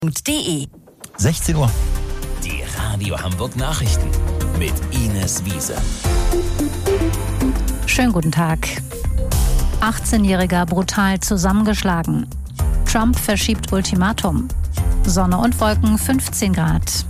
De. 16 Uhr. Die Radio Hamburg Nachrichten mit Ines Wiese. Schönen guten Tag. 18-Jähriger brutal zusammengeschlagen. Trump verschiebt Ultimatum. Sonne und Wolken, 15 Grad.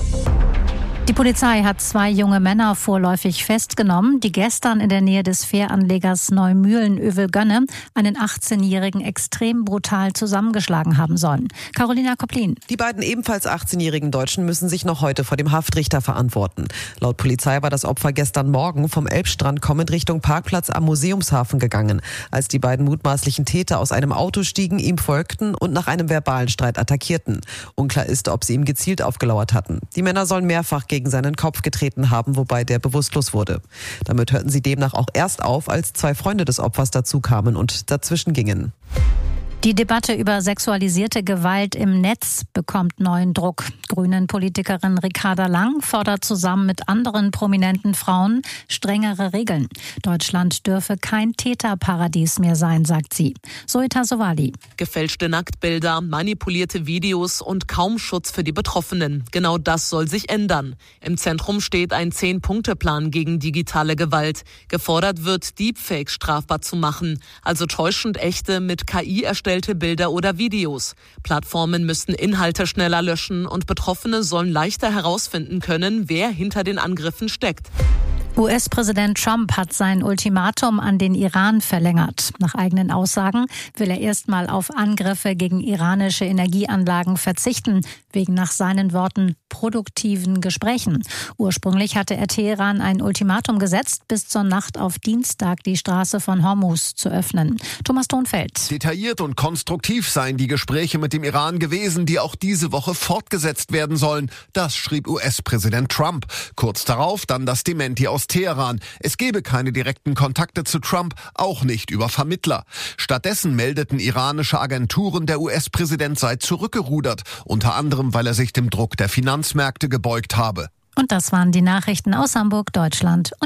Die Polizei hat 2 junge Männer vorläufig festgenommen, die gestern in der Nähe des Fähranlegers Neumühlen-Övelgönne einen 18-Jährigen extrem brutal zusammengeschlagen haben sollen. Carolina Koplin. Die beiden ebenfalls 18-jährigen Deutschen müssen sich noch heute vor dem Haftrichter verantworten. Laut Polizei war das Opfer gestern Morgen vom Elbstrand kommend Richtung Parkplatz am Museumshafen gegangen, als die beiden mutmaßlichen Täter aus einem Auto stiegen, ihm folgten und nach einem verbalen Streit attackierten. Unklar ist, ob sie ihm gezielt aufgelauert hatten. Die Männer sollen mehrfach gegen seinen Kopf getreten haben, wobei der bewusstlos wurde. Damit hörten sie demnach auch erst auf, als 2 Freunde des Opfers dazu kamen und dazwischen gingen. Die Debatte über sexualisierte Gewalt im Netz bekommt neuen Druck. Grünen-Politikerin Ricarda Lang fordert zusammen mit anderen prominenten Frauen strengere Regeln. Deutschland dürfe kein Täterparadies mehr sein, sagt sie. Zoita Sowali. Gefälschte Nacktbilder, manipulierte Videos und kaum Schutz für die Betroffenen. Genau das soll sich ändern. Im Zentrum steht ein 10-Punkte-Plan gegen digitale Gewalt. Gefordert wird, Deepfakes strafbar zu machen, also täuschend echte mit KI erstellte Bilder oder Videos. Plattformen müssten Inhalte schneller löschen und Betroffene sollen leichter herausfinden können, wer hinter den Angriffen steckt. US-Präsident Trump hat sein Ultimatum an den Iran verlängert. Nach eigenen Aussagen will er erstmal auf Angriffe gegen iranische Energieanlagen verzichten, wegen nach seinen Worten produktiven Gesprächen. Ursprünglich hatte er Teheran ein Ultimatum gesetzt, bis zur Nacht auf Dienstag die Straße von Hormuz zu öffnen. Thomas Thonfeld. Detailliert und konstruktiv seien die Gespräche mit dem Iran gewesen, die auch diese Woche fortgesetzt werden sollen. Das schrieb US-Präsident Trump. Kurz darauf dann das Dementi aus Teheran. Es gebe keine direkten Kontakte zu Trump, auch nicht über Vermittler. Stattdessen meldeten iranische Agenturen, der US-Präsident sei zurückgerudert, unter anderem, weil er sich dem Druck der Finanzmärkte gebeugt habe. Und das waren die Nachrichten aus Hamburg, Deutschland.